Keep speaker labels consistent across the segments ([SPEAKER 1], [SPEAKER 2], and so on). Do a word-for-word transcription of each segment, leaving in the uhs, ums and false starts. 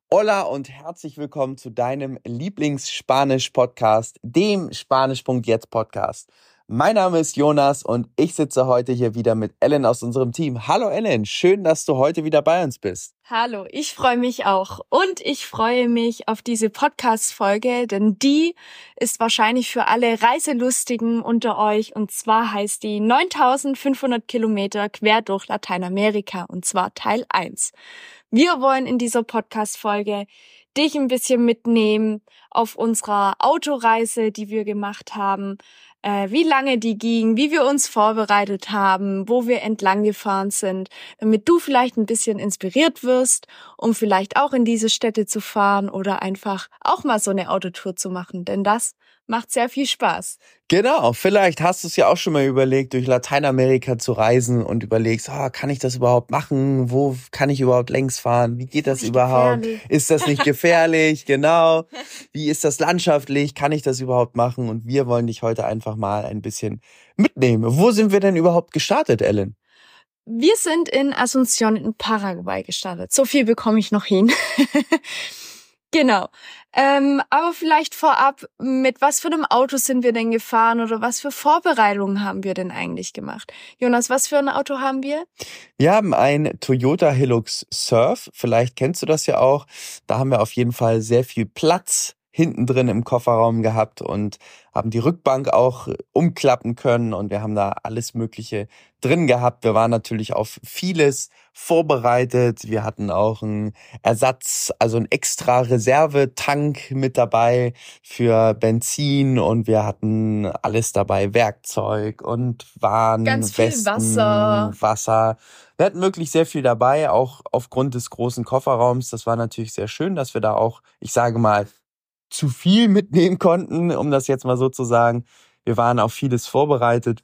[SPEAKER 1] Hola und herzlich willkommen zu deinem Lieblings-Spanisch-Podcast, dem Spanisch.jetzt-Podcast. Mein Name ist Jonas und ich sitze heute hier wieder mit Ellen aus unserem Team. Hallo Ellen, schön, dass du heute wieder bei uns bist.
[SPEAKER 2] Hallo, ich freue mich auch und ich freue mich auf diese Podcast-Folge, denn die ist wahrscheinlich für alle Reiselustigen unter euch und zwar heißt die neuntausendfünfhundert Kilometer quer durch Lateinamerika und zwar Teil eins. Wir wollen in dieser Podcast-Folge dich ein bisschen mitnehmen auf unserer Autoreise, die wir gemacht haben, äh, wie lange die ging, wie wir uns vorbereitet haben, wo wir entlang gefahren sind, damit du vielleicht ein bisschen inspiriert wirst, um vielleicht auch in diese Städte zu fahren oder einfach auch mal so eine Autotour zu machen, denn das macht sehr viel Spaß.
[SPEAKER 1] Genau, vielleicht hast du es ja auch schon mal überlegt, durch Lateinamerika zu reisen und überlegst, oh, kann ich das überhaupt machen? Wo kann ich überhaupt längs fahren? Wie geht das
[SPEAKER 2] Nicht
[SPEAKER 1] überhaupt?
[SPEAKER 2] gefährlich.
[SPEAKER 1] Ist das nicht gefährlich? Genau. Wie ist das landschaftlich? Kann ich das überhaupt machen? Und wir wollen dich heute einfach mal ein bisschen mitnehmen. Wo sind wir denn überhaupt gestartet, Ellen?
[SPEAKER 2] Wir sind in Asunción in Paraguay gestartet. So viel bekomme ich noch hin. Genau. Ähm, aber vielleicht vorab, mit was für einem Auto sind wir denn gefahren oder was für Vorbereitungen haben wir denn eigentlich gemacht? Jonas, was für ein Auto haben wir?
[SPEAKER 1] Wir haben ein Toyota Hilux Surf. Vielleicht kennst du das ja auch. Da haben wir auf jeden Fall sehr viel Platz hinten drin im Kofferraum gehabt und haben die Rückbank auch umklappen können und wir haben da alles Mögliche drin gehabt. Wir waren natürlich auf vieles vorbereitet. Wir hatten auch einen Ersatz, also einen extra Reservetank mit dabei für Benzin und wir hatten alles dabei, Werkzeug und Warn,
[SPEAKER 2] Ganz viel
[SPEAKER 1] Westen,
[SPEAKER 2] Wasser.
[SPEAKER 1] Wasser. Wir hatten wirklich sehr viel dabei, auch aufgrund des großen Kofferraums. Das war natürlich sehr schön, dass wir da auch, ich sage mal, zu viel mitnehmen konnten, um das jetzt mal so zu sagen. Wir waren auf vieles vorbereitet,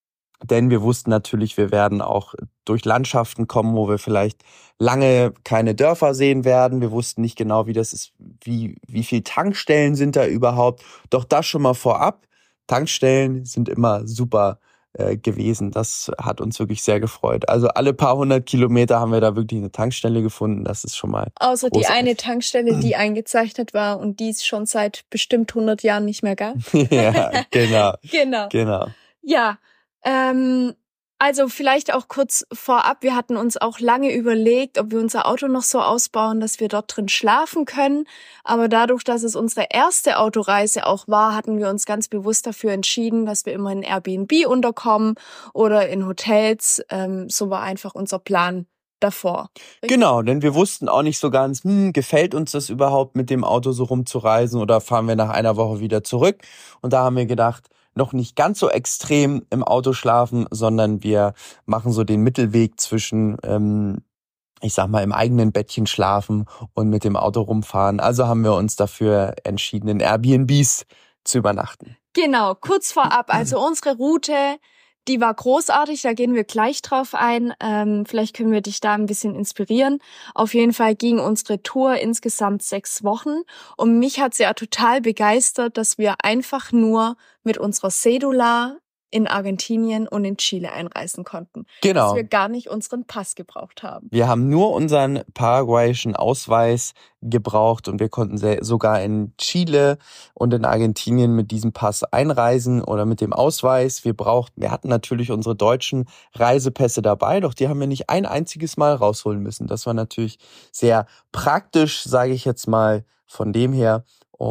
[SPEAKER 1] denn wir wussten natürlich, wir werden auch durch Landschaften kommen, wo wir vielleicht lange keine Dörfer sehen werden. Wir wussten nicht genau, wie das ist, wie, wie viel Tankstellen sind da überhaupt. Doch das schon mal vorab. Tankstellen sind immer super äh, gewesen. Das hat uns wirklich sehr gefreut. Also alle paar hundert Kilometer haben wir da wirklich eine Tankstelle gefunden. Das ist schon mal
[SPEAKER 2] Außer die
[SPEAKER 1] großartig.
[SPEAKER 2] eine Tankstelle, die eingezeichnet war und die es schon seit bestimmt hundert Jahren nicht mehr gab.
[SPEAKER 1] Ja, genau,
[SPEAKER 2] Genau.
[SPEAKER 1] genau.
[SPEAKER 2] Ja, ähm, also vielleicht auch kurz vorab, wir hatten uns auch lange überlegt, ob wir unser Auto noch so ausbauen, dass wir dort drin schlafen können. Aber dadurch, dass es unsere erste Autoreise auch war, hatten wir uns ganz bewusst dafür entschieden, dass wir immer in Airbnb unterkommen oder in Hotels. Ähm, so war einfach unser Plan davor. Richtig?
[SPEAKER 1] Genau, denn wir wussten auch nicht so ganz, hm, gefällt uns das überhaupt mit dem Auto so rumzureisen oder fahren wir nach einer Woche wieder zurück? Und da haben wir gedacht, noch nicht ganz so extrem im Auto schlafen, sondern wir machen so den Mittelweg zwischen, ähm, ich sag mal, im eigenen Bettchen schlafen und mit dem Auto rumfahren. Also haben wir uns dafür entschieden, in Airbnbs zu übernachten.
[SPEAKER 2] Genau, kurz vorab, also unsere Route, die war großartig, da gehen wir gleich drauf ein. Ähm, vielleicht können wir dich da ein bisschen inspirieren. Auf jeden Fall ging unsere Tour insgesamt sechs Wochen und mich hat sie ja total begeistert, dass wir einfach nur mit unserer Cédula in Argentinien und in Chile einreisen konnten.
[SPEAKER 1] Genau.
[SPEAKER 2] Dass wir gar nicht unseren Pass gebraucht haben.
[SPEAKER 1] Wir haben nur unseren paraguayischen Ausweis gebraucht und wir konnten sogar in Chile und in Argentinien mit diesem Pass einreisen oder mit dem Ausweis. Wir brauchten, wir hatten natürlich unsere deutschen Reisepässe dabei, doch die haben wir nicht ein einziges Mal rausholen müssen. Das war natürlich sehr praktisch, sage ich jetzt mal von dem her.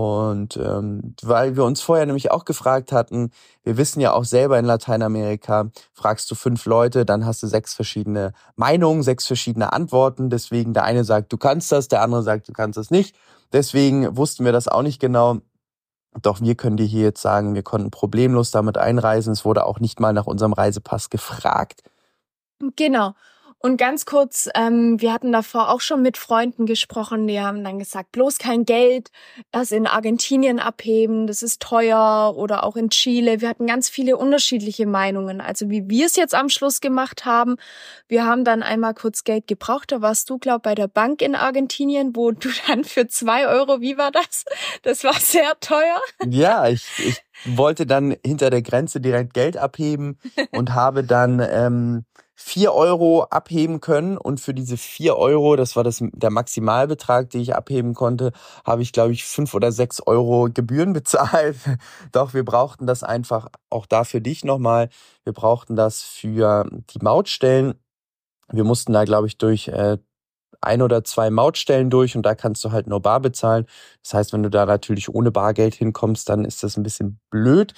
[SPEAKER 1] Und ähm, weil wir uns vorher nämlich auch gefragt hatten, wir wissen ja auch selber in Lateinamerika, fragst du fünf Leute, dann hast du sechs verschiedene Meinungen, sechs verschiedene Antworten. Deswegen der eine sagt, du kannst das, der andere sagt, du kannst das nicht. Deswegen wussten wir das auch nicht genau. Doch wir können dir hier jetzt sagen, wir konnten problemlos damit einreisen. Es wurde auch nicht mal nach unserem Reisepass gefragt.
[SPEAKER 2] Genau. Und ganz kurz, ähm, wir hatten davor auch schon mit Freunden gesprochen, die haben dann gesagt, bloß kein Geld, das in Argentinien abheben, das ist teuer oder auch in Chile. Wir hatten ganz viele unterschiedliche Meinungen. Also wie wir es jetzt am Schluss gemacht haben, wir haben dann einmal kurz Geld gebraucht, da warst du, glaub, bei der Bank in Argentinien, wo du dann für zwei Euro, wie war das? Das war sehr teuer.
[SPEAKER 1] Ja, ich, ich wollte dann hinter der Grenze direkt Geld abheben und habe dann... Ähm, vier Euro abheben können und für diese vier Euro, das war das, der Maximalbetrag, den ich abheben konnte, habe ich, glaube ich, fünf oder sechs Euro Gebühren bezahlt. Doch wir brauchten das einfach, auch da für dich nochmal, wir brauchten das für die Mautstellen. Wir mussten da, glaube ich, durch äh, ein oder zwei Mautstellen durch und da kannst du halt nur bar bezahlen. Das heißt, wenn du da natürlich ohne Bargeld hinkommst, dann ist das ein bisschen blöd.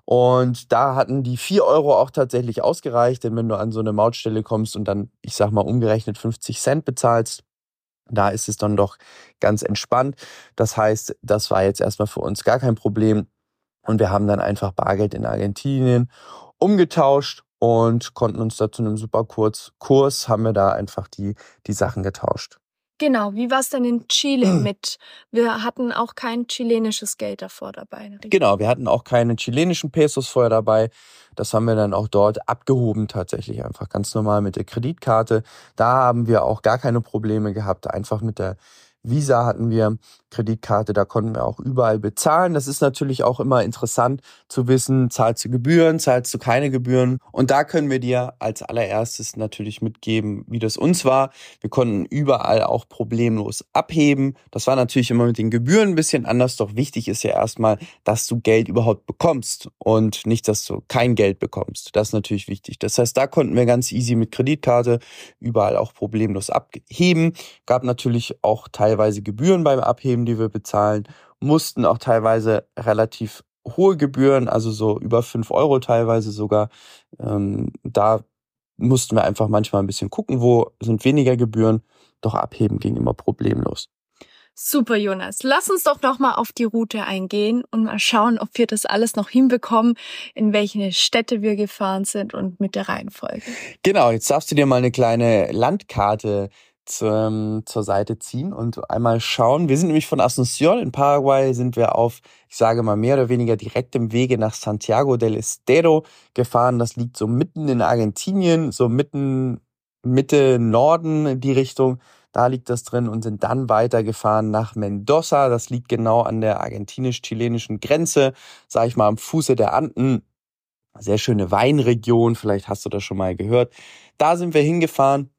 [SPEAKER 1] Und da hatten die vier Euro auch tatsächlich ausgereicht, denn wenn du an so eine Mautstelle kommst und dann, ich sag mal, umgerechnet fünfzig Cent bezahlst, da ist es dann doch ganz entspannt. Das heißt, das war jetzt erstmal für uns gar kein Problem. Und wir haben dann einfach Bargeld in Argentinien umgetauscht und konnten uns da zu einem super Kurs, Kurs haben wir da einfach die, die Sachen getauscht.
[SPEAKER 2] Genau, wie war es denn in Chile mit? Wir hatten auch kein chilenisches Geld davor dabei. Richtig?
[SPEAKER 1] Genau, wir hatten auch keine chilenischen Pesos vorher dabei. Das haben wir dann auch dort abgehoben tatsächlich einfach ganz normal mit der Kreditkarte. Da haben wir auch gar keine Probleme gehabt, einfach mit der Visa hatten wir, Kreditkarte, da konnten wir auch überall bezahlen. Das ist natürlich auch immer interessant zu wissen, zahlst du Gebühren, zahlst du keine Gebühren. Und da können wir dir als allererstes natürlich mitgeben, wie das uns war. Wir konnten überall auch problemlos abheben. Das war natürlich immer mit den Gebühren ein bisschen anders, doch wichtig ist ja erstmal, dass du Geld überhaupt bekommst und nicht, dass du kein Geld bekommst. Das ist natürlich wichtig. Das heißt, da konnten wir ganz easy mit Kreditkarte überall auch problemlos abheben. Gab natürlich auch teilweise Gebühren beim Abheben, die wir bezahlen, mussten auch teilweise relativ hohe Gebühren, also so über fünf Euro teilweise sogar. Ähm, da mussten wir einfach manchmal ein bisschen gucken, wo sind weniger Gebühren, doch abheben ging immer problemlos.
[SPEAKER 2] Super, Jonas. Lass uns doch noch mal auf die Route eingehen und mal schauen, ob wir das alles noch hinbekommen, in welche Städte wir gefahren sind und mit der Reihenfolge.
[SPEAKER 1] Genau, jetzt darfst du dir mal eine kleine Landkarte zur, zur Seite ziehen und einmal schauen. Wir sind nämlich von Asunción in Paraguay, sind wir auf, ich sage mal mehr oder weniger direktem Wege nach Santiago del Estero gefahren. Das liegt so mitten in Argentinien, so mitten, Mitte Norden in die Richtung. Da liegt das drin und sind dann weitergefahren nach Mendoza. Das liegt genau an der argentinisch-chilenischen Grenze, sage ich mal am Fuße der Anden. Sehr schöne Weinregion, vielleicht hast du das schon mal gehört. Da sind wir hingefahren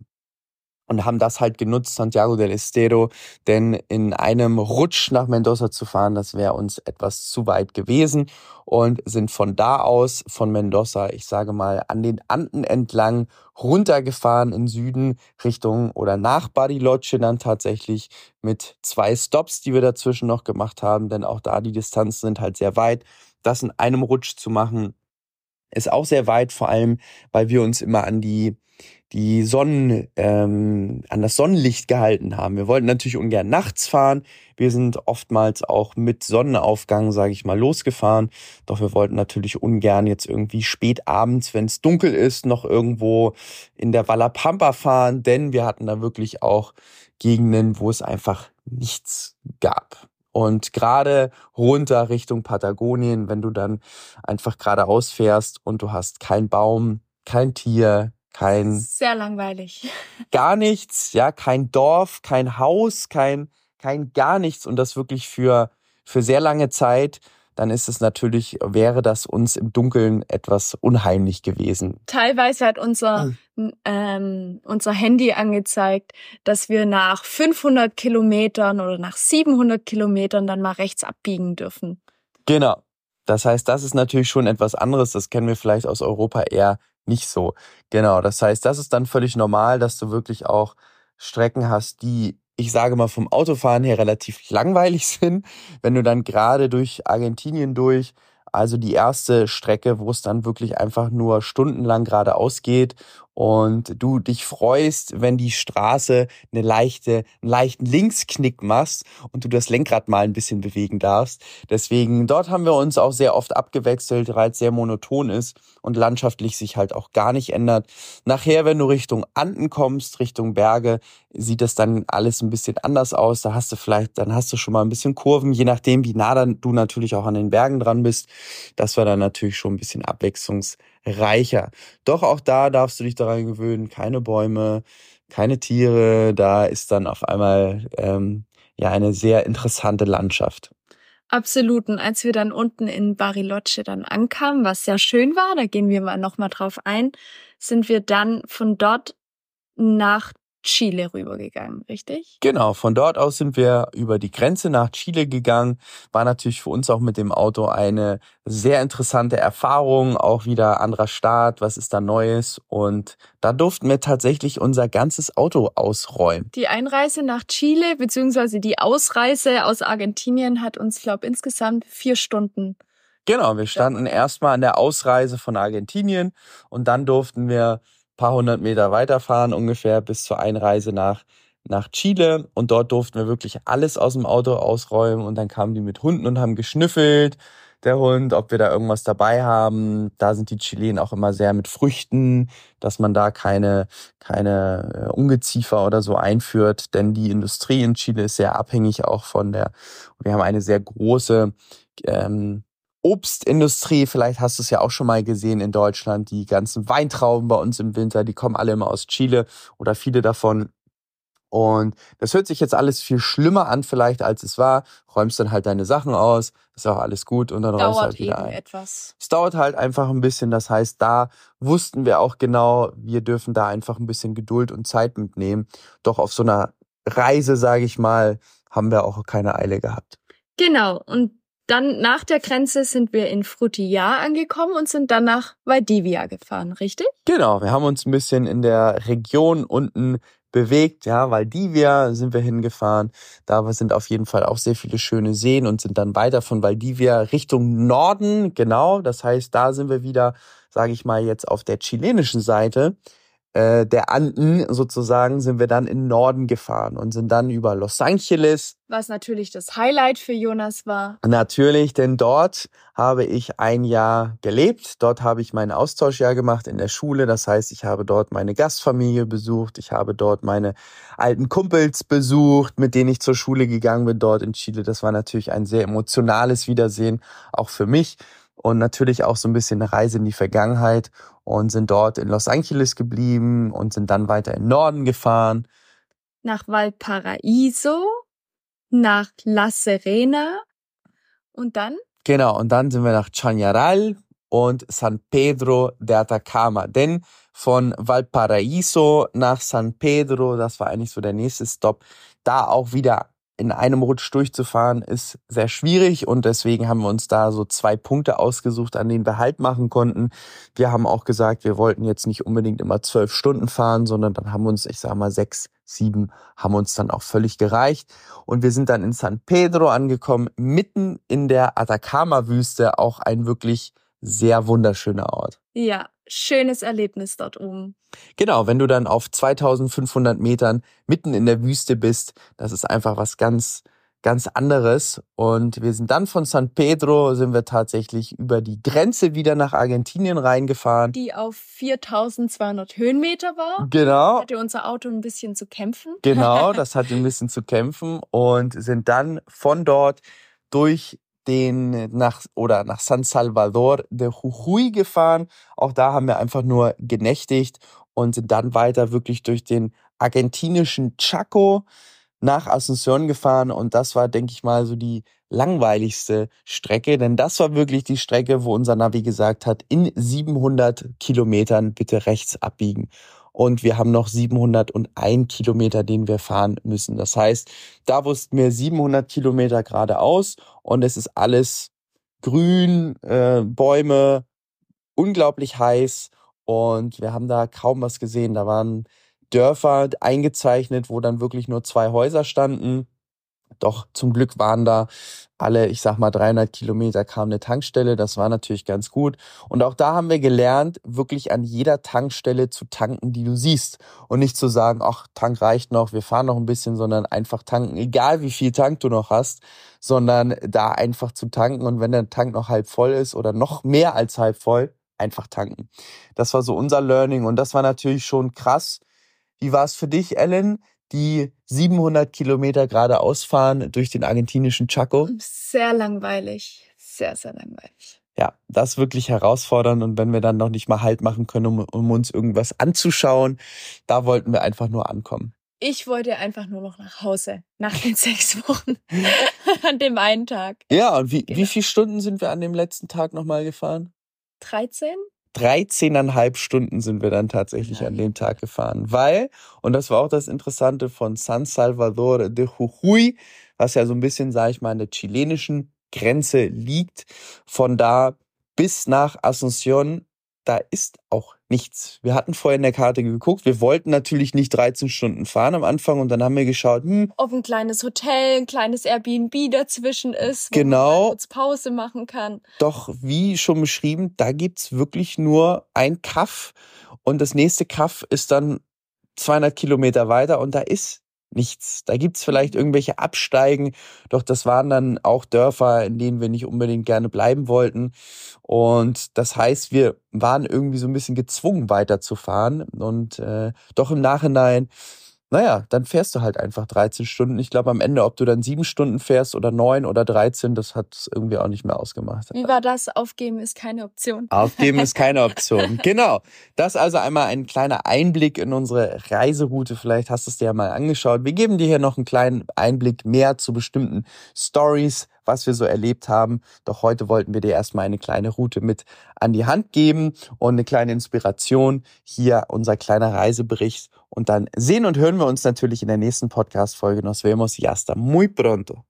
[SPEAKER 1] und haben das halt genutzt, Santiago del Estero, denn in einem Rutsch nach Mendoza zu fahren, das wäre uns etwas zu weit gewesen und sind von da aus, von Mendoza, ich sage mal, an den Anden entlang runtergefahren in Süden Richtung oder nach Bariloche dann tatsächlich mit zwei Stops, die wir dazwischen noch gemacht haben, denn auch da die Distanzen sind halt sehr weit. Das in einem Rutsch zu machen, ist auch sehr weit, vor allem, weil wir uns immer an die die Sonnen, ähm, an das Sonnenlicht gehalten haben. Wir wollten natürlich ungern nachts fahren. Wir sind oftmals auch mit Sonnenaufgang, sage ich mal, losgefahren. Doch wir wollten natürlich ungern jetzt irgendwie spät abends, wenn es dunkel ist, noch irgendwo in der Valla Pampa fahren, denn wir hatten da wirklich auch Gegenden, wo es einfach nichts gab. Und gerade runter Richtung Patagonien, wenn du dann einfach geradeaus fährst und du hast keinen Baum, kein Tier, kein...
[SPEAKER 2] Sehr langweilig.
[SPEAKER 1] Gar nichts, ja, kein Dorf, kein Haus, kein, kein gar nichts und das wirklich für, für sehr lange Zeit, dann ist es natürlich, wäre das uns im Dunkeln etwas unheimlich gewesen.
[SPEAKER 2] Teilweise hat unser, hm. ähm, unser Handy angezeigt, dass wir nach fünfhundert Kilometern oder nach siebenhundert Kilometern dann mal rechts abbiegen dürfen.
[SPEAKER 1] Genau. Das heißt, das ist natürlich schon etwas anderes. Das kennen wir vielleicht aus Europa eher nicht so. Genau. Das heißt, das ist dann völlig normal, dass du wirklich auch Strecken hast, die, ich sage mal, vom Autofahren her relativ langweilig sind. Wenn du dann gerade durch Argentinien durch, also die erste Strecke, wo es dann wirklich einfach nur stundenlang geradeaus geht und du dich freust, wenn die Straße eine leichte, einen leichten Linksknick machst und du das Lenkrad mal ein bisschen bewegen darfst. Deswegen, dort haben wir uns auch sehr oft abgewechselt, weil es sehr monoton ist und landschaftlich sich halt auch gar nicht ändert. Nachher, wenn du Richtung Anden kommst, Richtung Berge, sieht das dann alles ein bisschen anders aus. Da hast du vielleicht, dann hast du schon mal ein bisschen Kurven, je nachdem, wie nah dann du natürlich auch an den Bergen dran bist. Das war dann natürlich schon ein bisschen abwechslungsreicher. Doch auch da darfst du dich daran gewöhnen, keine Bäume, keine Tiere. Da ist dann auf einmal ähm, ja eine sehr interessante Landschaft.
[SPEAKER 2] Absolut. Und als wir dann unten in Bariloche dann ankamen, was sehr schön war, da gehen wir mal nochmal drauf ein, sind wir dann von dort nach Chile rübergegangen, richtig?
[SPEAKER 1] Genau, von dort aus sind wir über die Grenze nach Chile gegangen. War natürlich für uns auch mit dem Auto eine sehr interessante Erfahrung, auch wieder anderer Staat, was ist da Neues. Und da durften wir tatsächlich unser ganzes Auto ausräumen.
[SPEAKER 2] Die Einreise nach Chile beziehungsweise die Ausreise aus Argentinien hat uns, glaube ich, insgesamt vier Stunden.
[SPEAKER 1] Genau, wir standen erstmal an der Ausreise von Argentinien und dann durften wir paar hundert Meter weiterfahren ungefähr bis zur Einreise nach nach Chile und dort durften wir wirklich alles aus dem Auto ausräumen und dann kamen die mit Hunden und haben geschnüffelt, der Hund, ob wir da irgendwas dabei haben. Da sind die Chilenen auch immer sehr mit Früchten, dass man da keine keine äh, Ungeziefer oder so einführt, denn die Industrie in Chile ist sehr abhängig auch von der, wir haben eine sehr große ähm, Obstindustrie, vielleicht hast du es ja auch schon mal gesehen in Deutschland, die ganzen Weintrauben bei uns im Winter, die kommen alle immer aus Chile oder viele davon. Und das hört sich jetzt alles viel schlimmer an vielleicht, als es war. Räumst dann halt deine Sachen aus, ist auch alles gut und dann
[SPEAKER 2] Dauert
[SPEAKER 1] räumst du halt wieder
[SPEAKER 2] eben
[SPEAKER 1] ein.
[SPEAKER 2] etwas.
[SPEAKER 1] Es dauert halt einfach ein bisschen, das heißt, da wussten wir auch genau, wir dürfen da einfach ein bisschen Geduld und Zeit mitnehmen. Doch auf so einer Reise, sage ich mal, haben wir auch keine Eile gehabt.
[SPEAKER 2] Genau, und dann nach der Grenze sind wir in Frutillar angekommen und sind dann nach Valdivia gefahren, richtig?
[SPEAKER 1] Genau, wir haben uns ein bisschen in der Region unten bewegt, ja, Valdivia sind wir hingefahren. Da sind auf jeden Fall auch sehr viele schöne Seen und sind dann weiter von Valdivia Richtung Norden, genau. Das heißt, da sind wir wieder, sage ich mal, jetzt auf der chilenischen Seite äh, der Anden sozusagen, sind wir dann in Norden gefahren und sind dann über Los Angeles.
[SPEAKER 2] Was natürlich das Highlight für Jonas war.
[SPEAKER 1] Natürlich, denn dort habe ich ein Jahr gelebt. Dort habe ich mein Austauschjahr gemacht in der Schule. Das heißt, ich habe dort meine Gastfamilie besucht. Ich habe dort meine alten Kumpels besucht, mit denen ich zur Schule gegangen bin dort in Chile. Das war natürlich ein sehr emotionales Wiedersehen, auch für mich. Und natürlich auch so ein bisschen eine Reise in die Vergangenheit und sind dort in Los Angeles geblieben und sind dann weiter in den Norden gefahren.
[SPEAKER 2] Nach Valparaíso, nach La Serena und dann?
[SPEAKER 1] Genau, und dann sind wir nach Chañaral und San Pedro de Atacama. Denn von Valparaíso nach San Pedro, das war eigentlich so der nächste Stopp, da auch wieder in einem Rutsch durchzufahren, ist sehr schwierig und deswegen haben wir uns da so zwei Punkte ausgesucht, an denen wir Halt machen konnten. Wir haben auch gesagt, wir wollten jetzt nicht unbedingt immer zwölf Stunden fahren, sondern dann haben uns, ich sag mal, sechs, sieben haben uns dann auch völlig gereicht. Und wir sind dann in San Pedro angekommen, mitten in der Atacama-Wüste, auch ein wirklich sehr wunderschöner Ort.
[SPEAKER 2] Ja, schönes Erlebnis dort oben.
[SPEAKER 1] Genau, wenn du dann auf zweitausendfünfhundert Metern mitten in der Wüste bist, das ist einfach was ganz, ganz anderes. Und wir sind dann von San Pedro, sind wir tatsächlich über die Grenze wieder nach Argentinien reingefahren.
[SPEAKER 2] Die auf viertausendzweihundert Höhenmeter war.
[SPEAKER 1] Genau.
[SPEAKER 2] Hatte unser Auto ein bisschen zu kämpfen.
[SPEAKER 1] Genau, das hatte ein bisschen zu kämpfen und sind dann von dort durch den nach oder nach San Salvador de Jujuy gefahren. Auch da haben wir einfach nur genächtigt und sind dann weiter wirklich durch den argentinischen Chaco nach Asunción gefahren. Und das war, denke ich mal, so die langweiligste Strecke, denn das war wirklich die Strecke, wo unser Navi gesagt hat, in siebenhundert Kilometern bitte rechts abbiegen. Und wir haben noch siebenhunderteins Kilometer, den wir fahren müssen. Das heißt, da wussten wir siebenhundert Kilometer geradeaus und es ist alles grün, äh, Bäume, unglaublich heiß und wir haben da kaum was gesehen. Da waren Dörfer eingezeichnet, wo dann wirklich nur zwei Häuser standen. Doch zum Glück waren da alle, ich sag mal, dreihundert Kilometer kam eine Tankstelle. Das war natürlich ganz gut. Und auch da haben wir gelernt, wirklich an jeder Tankstelle zu tanken, die du siehst. Und nicht zu sagen, ach, Tank reicht noch, wir fahren noch ein bisschen, sondern einfach tanken, egal wie viel Tank du noch hast, sondern da einfach zu tanken. Und wenn der Tank noch halb voll ist oder noch mehr als halb voll, einfach tanken. Das war so unser Learning und das war natürlich schon krass. Wie war es für dich, Ellen? Die siebenhundert Kilometer geradeaus fahren durch den argentinischen Chaco?
[SPEAKER 2] Sehr langweilig. Sehr, sehr langweilig.
[SPEAKER 1] Ja, das ist wirklich herausfordernd. Und wenn wir dann noch nicht mal Halt machen können, um, um uns irgendwas anzuschauen, da wollten wir einfach nur ankommen.
[SPEAKER 2] Ich wollte einfach nur noch nach Hause, nach den sechs Wochen, an dem einen Tag.
[SPEAKER 1] Ja, und wie,
[SPEAKER 2] Genau.
[SPEAKER 1] wie viele Stunden sind wir an dem letzten Tag nochmal gefahren?
[SPEAKER 2] dreizehn?
[SPEAKER 1] dreizehneinhalb Stunden sind wir dann tatsächlich
[SPEAKER 2] Nein.
[SPEAKER 1] an dem Tag gefahren, weil, und das war auch das Interessante von San Salvador de Jujuy, was ja so ein bisschen, sag ich mal, an der chilenischen Grenze liegt, von da bis nach Asunción, da ist auch nichts. Wir hatten vorher in der Karte geguckt, wir wollten natürlich nicht dreizehn Stunden fahren am Anfang und dann haben wir geschaut, hm,
[SPEAKER 2] Ob ein kleines Hotel, ein kleines Airbnb dazwischen ist, wo
[SPEAKER 1] Genau.
[SPEAKER 2] man mal kurz Pause machen kann.
[SPEAKER 1] Doch wie schon beschrieben, da gibt's wirklich nur ein Kaff und das nächste Kaff ist dann zweihundert Kilometer weiter und da ist nichts. Da gibt's vielleicht irgendwelche Absteigen, doch das waren dann auch Dörfer, in denen wir nicht unbedingt gerne bleiben wollten. Und das heißt, wir waren irgendwie so ein bisschen gezwungen weiterzufahren und äh, doch im Nachhinein, naja, dann fährst du halt einfach dreizehn Stunden. Ich glaube am Ende, ob du dann sieben Stunden fährst oder neun oder dreizehn, das hat irgendwie auch nicht mehr ausgemacht.
[SPEAKER 2] Wie war das? Aufgeben ist keine Option.
[SPEAKER 1] Aufgeben ist keine Option. Genau. Das also einmal ein kleiner Einblick in unsere Reiseroute. Vielleicht hast du es dir ja mal angeschaut. Wir geben dir hier noch einen kleinen Einblick mehr zu bestimmten Stories, was wir so erlebt haben. Doch heute wollten wir dir erstmal eine kleine Route mit an die Hand geben und eine kleine Inspiration. Hier unser kleiner Reisebericht. Und dann sehen und hören wir uns natürlich in der nächsten Podcast-Folge. Nos vemos y hasta muy pronto.